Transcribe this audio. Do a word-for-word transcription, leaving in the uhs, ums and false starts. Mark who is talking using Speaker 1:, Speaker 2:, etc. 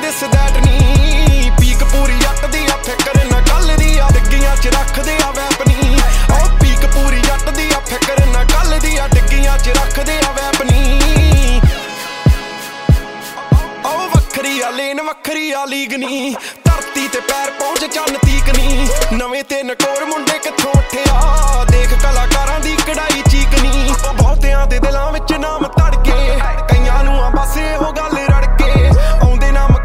Speaker 1: ਦਿਸ that ਨੀ peak ਪੂਰੀ ਜੱਟ ਦੀ ਆ ਫਿਕਰ ਨਾ ਕੱਲ ਦੀ ਆ ਡਿੱਗੀਆਂ ਚ ਰੱਖਦੇ ਆ ਵੈਪਨੀ ਉਹ ਪੀਕ ਪੂਰੀ ਜੱਟ ਦੀ ਆ ਫਿਕਰ ਨਾ ਕੱਲ ਦੀ ਆ ਡਿੱਗੀਆਂ ਚ ਰੱਖਦੇ ਆ ਵੈਪਨੀ ਉਹ ਵੱਖਰੀ ਆ ਲੇਨ ਵੱਖਰੀ ਆ ਲੀਗ ਨੀ ਧਰਤੀ ਤੇ ਪੈਰ ਪਹੁੰਚ ਚੰਨ ਤੀਕ ਨੀ ਨਵੇਂ ਤੇ ਨਟੋਰ ਮੁੰਡੇ ਕਿੱਥੋਂ ਉੱਠਿਆ ਦੇਖ ਕਲਾਕਾਰ